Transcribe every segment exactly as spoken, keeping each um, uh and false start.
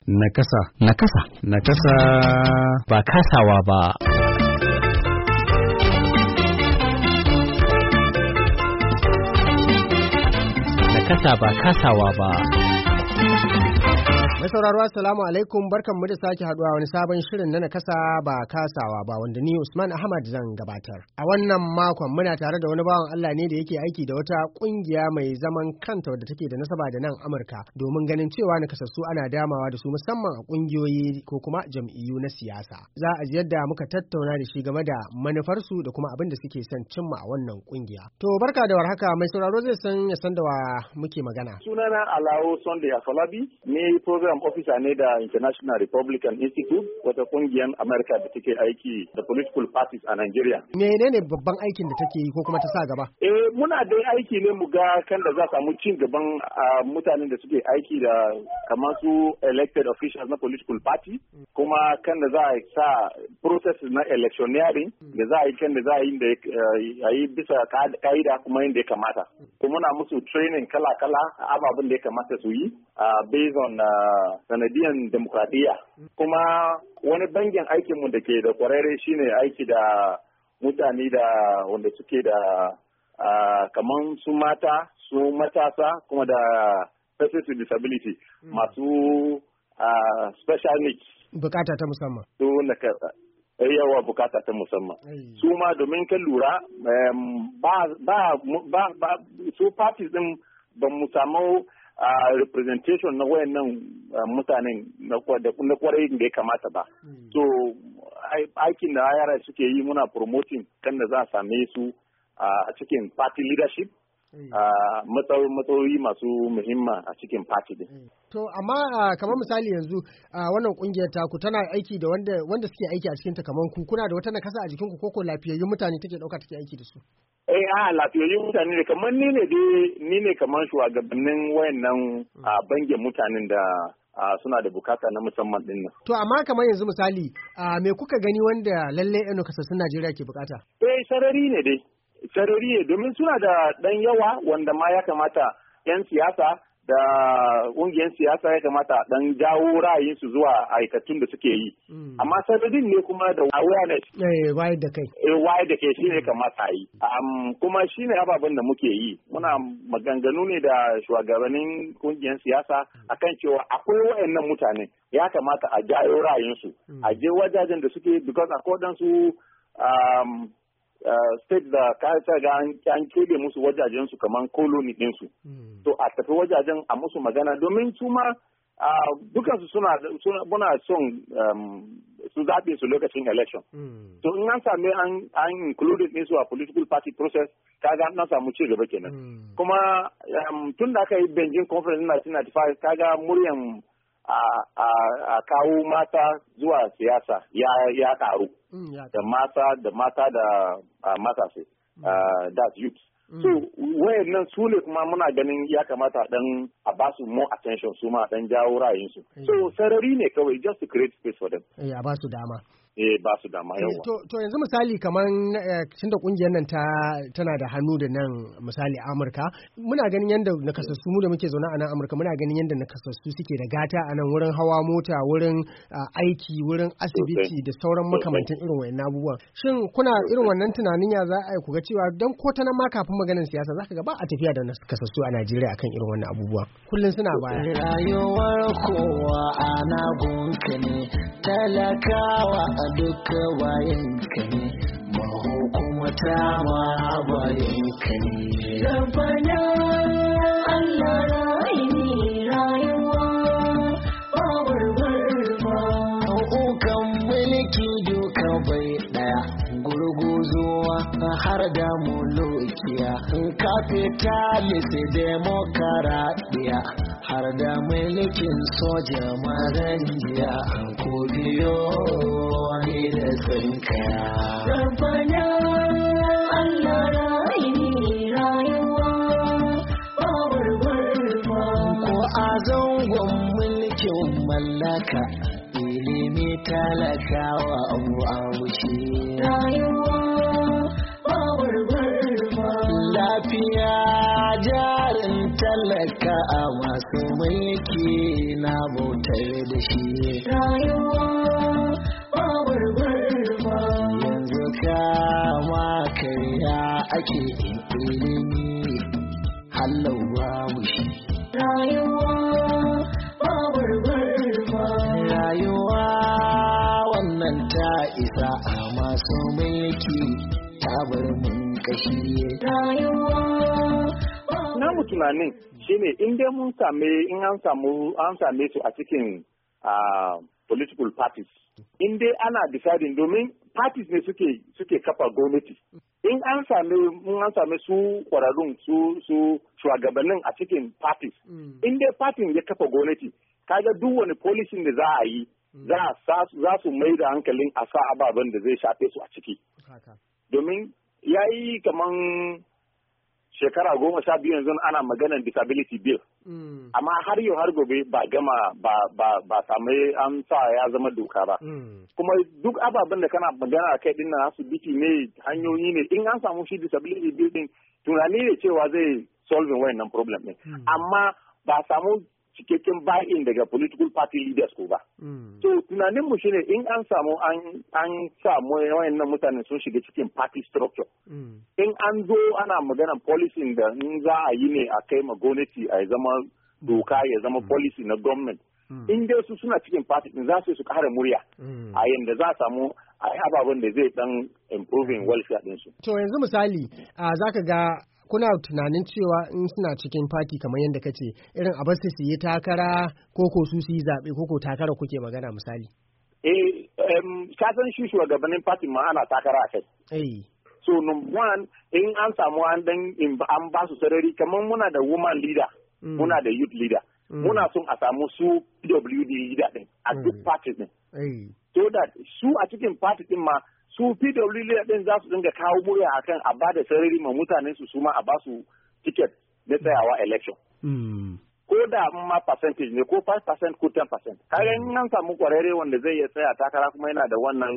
Nakasa. Nakasa. Nakasa. Ba kasawa ba. Nakasa ba kasawa ba. Mai sauraro assalamu alaikum, barkanmu da sake haduwa wani sabon shirin na nakasa ba kasawa ba wanda ni Usman Ahmad zan gabatar. A wannan makon muna tare da wani bawan Allah ne da yake aiki da wata kungiya mai zaman kanta wadda take da nasaba da nan Amurka domin ganin cewa nakasassu ana damawa da su musamman a kungiyoyi ko kuma jam'iyyu na siyasa. Za a ji yadda muka tattauna da shi game da manufarsu da kuma abin da suke son cimma a wannan kungiya. To barka da warhaka, mai sauraro zai san ya san da wa muke magana. Sunana Alao Sunday Afolabi, ne program officer ne da International Republican Institute, wata kungiyar America da take aiki da political parties a Nigeria. Menene babban aikin da take yi ko kuma ta sa gaba? Eh muna dai aiki ne mu ga kan da za samu cin gaban mutanen da suke aiki da kamar su elected officials na political party, kuma kan da za a sa process na electioneering da za a yi kan da za a yi da yi bisa ka'ida kuma yadda ya kamata. Kuma muna musu training kala-kala ababen da ya kamata su yi based on sanadiyan demokradiyya. Kuma wani bangin aikinmu da ke da kwararre shine aiki da mutane da wanda suke da kaman su mata, su matasa, kuma da persons with disability, masu special needs. Bukata ta musamman. Su na yawa bukata ta musamman. Su ma domin kan lura ba ba ba su parties din ba mu samu Uh, representation na wayannan uh, mutanen na kwarai da ya kamata ba. Mm. So aikin da yara suke yi muna promoting kan da za a same su a uh, cikin party leadership, mm. uh, matsayi masu muhimma a cikin party din. Mm. To amma uh, kamar misali yanzu uh, wannan kungiyar taku tana aiki da wanda wanda suke aiki a cikin ta kamar ku, kuna da wata nakasa a jikin ku koko lafiyayyun mutane take dauka take aiki da su? Eh a lafiyayyun mutane ne kamar ni ne dai ni ne kamar shugabannin wayannan a bangin mutanen da suna da bukata na musamman din nan. To amma kamar yanzu misali me kuka gani wanda lalle yan nakasassun Najeriya ke bukata? Eh sarari ne dai. Sarari ne domin suna da dan yawa wanda ma ya kamata yan siyasa da ƙungiyar siyasa ya kamata dan jawo ra'ayinsu zuwa aikatun da suke yi. Mm. Amma sanadin ne kuma da awareness. Eh, wayar da kai. Eh, wayar da kai shi ne kamata yi. Um, kuma shi ne ababen da muke yi. Muna maganganu ne da shugabannin ƙungiyar siyasa akan cewa akwai wayannan mutane ya kamata a jawo ra'ayinsu. Mm. A je wajajen da suke because akwai su um, Uh, state da ka ga an kebe musu wajajen su kaman colony din su mm. to a tafi wajajen a musu magana domin su ma uh, dukan su suna muna son um, su zaɓe su lokacin election mm. to in an same an an included din su a political party process kaga an samu ci gaba kenan mm. kuma um, tun da aka yi Beijing conference in nineteen ninety-five kaga muryan a a kawo mata zuwa siyasa ya ya karu mm, yeah. da mata da mata da uh, matasa mm. uh, that's youth mm. so wayannan su ne kuma muna ganin ya kamata dan a ba su more attention su ma dan jawo ra'ayinsu mm. so sarari ne kawai just to create space for them eh a ba su dama eh ba su dama yawa to to yanzu misali kaman tunda kungiyar nan ta tana da hannu da nan misali Amurka muna ganin yanda nakasassu mu da muke zaune a nan Amurka muna ganin yanda nakasassu suke da gata a nan wurin hawa mota wurin aiki wurin asibiti da sauran makamantan irin wayannan abubuwan shin kuna irin wannan tunanin ya za a yi ku ga cewa dan ko ta nan ma kafin maganar siyasa zaka ga ba a tafiya da nakasassu a Najeriya akan irin wannan abubuwa kullun suna baya rayuwar kowa ana gunka ne talakawa a duka bayan ka ne mahukumata ma bayan ka ne rabana Allah ra'ini rayuwa bawar barba hukukan mulki duka bai daya gurguzuwa har da mulukiya capitalist demokaradiyya har da mulkin soja maranjiya ko biyo ne da tsinkaya. Rabbana Allah ra'ini rayuwa bawar barba ko a zangon mulkin mallaka ilimi talakawa abu a wuce rayuwa bawar barba lafiya jarin talaka talaka a masu mulki na bautar da shi. Rayuwa babar barba yanzu kama karya ake ilimi hallau babu shi. Rayuwa babar barba rayuwa wannan ta isa a masu mulki ta bar mun kashi. Rayuwa namu tunanin shine in dai mun same in an samu an same su a cikin uh, political parties, in dai ana deciding domin parties ne suke suke kafa gwamnati, in an same mun an same su kwararrun su su shugabannin a cikin parties, mm. in dai party ya kafa gwamnati kaga duk wani policy da za a yi mm. za su mai da hankalin a sa ababen da zai shafe su a ciki. Okay. Domin yayi kaman shekara goma sha biyu yanzu ana maganar disability bill. Mm. Amma har yau har gobe ba gama ba ba ba same an sa ya zama doka ba. Mm. Kuma duk ababen da kana magana a kai dinnan asibiti ne hanyoyi ne in an samu shi disability bill din tunani ne cewa zai solving wayannan problem ne. Mm. Amma ba samu cikakken buy-in daga political party leaders ko ba. Mm. So tunanin mu shine in an samu an an samu wayannan mutane sun shiga cikin party structure. Mm. In an zo ana maganar policy da in za a yi ne a kai ma gwamnati a zama doka ya zama mm. policy na government. Mm. In dai su suna cikin party din za su su kare murya. Mm. A yanda za a samu a yi ababen da zai dan improving welfare din su. To yanzu misali a zaka ga kuna tunanin cewa in suna cikin fati kamar yadda ka ce irin a basu su yi takara ko ko su su yi zaɓe ko ko takara kuke magana misali? Eh, um, ka san shi shugabannin fati ma ana takara a kai. Eh. So number one, in an samu an dan an ba su sarari kamar muna da woman leader, mm. muna da youth leader, mm. muna son a samu su P W D leader din a duk mm. party din. Eh. So that su a cikin party din ma su P W D din za su dinga kawo murya akan a ba da sarari ma mutanen su suma a ba su ticket na tsayawa election. Mm. Ko da ma percentage ne ko five percent ko ten percent. Kaga in an samu kwararre wanda zai iya tsaya takara kuma yana da wannan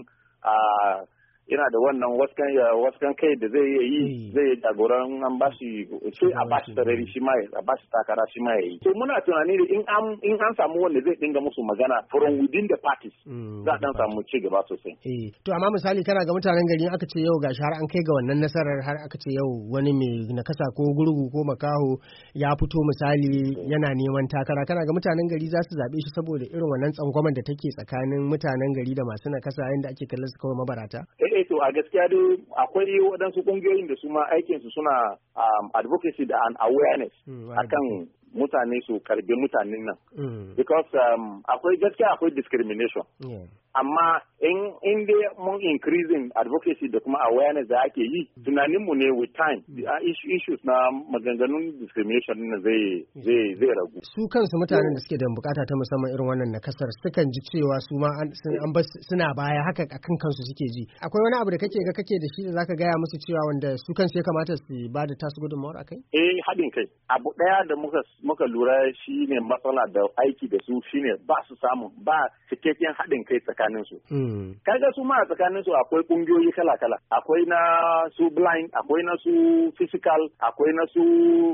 yana da wannan waskan waskan kai da zai yi zai jagoran an ba shi sai a ba shi sarari shi ma a ba shi takara shi ma yayi. To muna tunani da in an in an samu wanda zai dinga musu magana from within the parties za dan samu ci gaba sosai. Eh to amma misali kana ga mutanen gari aka ce yau gashi har an kai ga wannan nasarar har aka ce yau wani mai nakasa ko gurgu ko makaho ya fito misali yana neman takara, kana ga mutanen gari za su zabe shi saboda irin wannan tsangwaman da take tsakanin mutanen gari da masu nakasa yanda ake kallon su kawai mabarata? Eh to a gaskiya dai akwai waɗansu ƙungiyoyin da su ma aikinsu suna um, advocacy da an awareness mm, akan mutane su karbi mutanen nan. Mm. Because um, akwai gaskiya akwai discrimination. Yeah. Amma in in dai mun increasing advocacy da kuma awareness da ake yi, tunaninmu ne with time the issues na maganganun discrimination na zai zai zai ragu. Su kansu mutanen da suke da bukata ta musamman irin wannan nakasar sukan ji cewa su ma an suna baya haka akan kansu suke ji. Akwai wani abu da kake ga kake da shi da zaka gaya musu cewa wanda su kansu ya kamata su ba da tasu gudunmawar akai? Eh haɗin kai. Abu ɗaya da muka muka lura shine matsala da aiki da su shine ba su samu ba cikakken haɗin kai tsakanin su. Mm. Kaga su ma a tsakanin su akwai kungiyoyi kala-kala. Akwai na su blind, akwai na su physical, akwai na su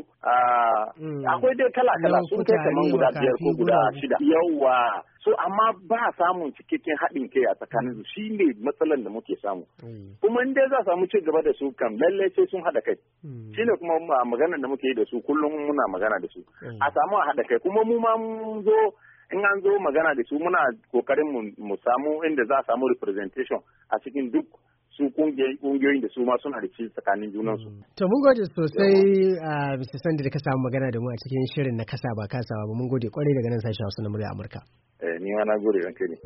uh, mm. akwai dai kala-kala sun kai kaman guda biyar ko guda shida. Yawwa. So amma ba samun cikakken haɗin kai a tsakanin su shine matsalan da muke samu. Mm. Kuma in dai za samu ci gaba da su kan lalle sai sun haɗa kai. Mm. Shine kuma maganar da muke yi da su kullum muna magana da su. Mm. A samu a haɗa kai kuma mu ma mun zo in an zo magana da su muna kokarin mu samu inda za a samu representation a cikin duk su kungiyoyin da su ma suna da ci tsakanin junansu. To mun gode sosai a Mister Sunday da ka samu magana da mu a cikin shirin na kasa ba kasawa ba, mun gode kwarai daga nan sashen Hausa na murya Amurka. Eh ni ma na gode ranke ne.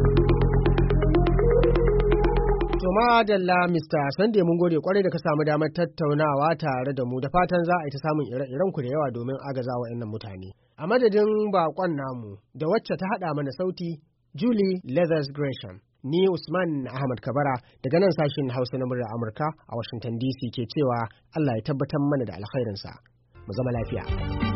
To madalla Mister Sunday mun gode kwarai da ka samu damar tattaunawa tare da mu, da fatan za a yi ta samun ire-iren ku da yawa domin agaza wa ƴannan mutane. A madadin bakon namu da wacce ta haɗa mana sauti Julie Leathers Gresham, ni Usman Ahmad Kabara daga nan sashin Hausa na muryar Amurka a Washington D C ke cewa Allah ya tabbatar mana da alkhairinsa. Mu zama lafiya.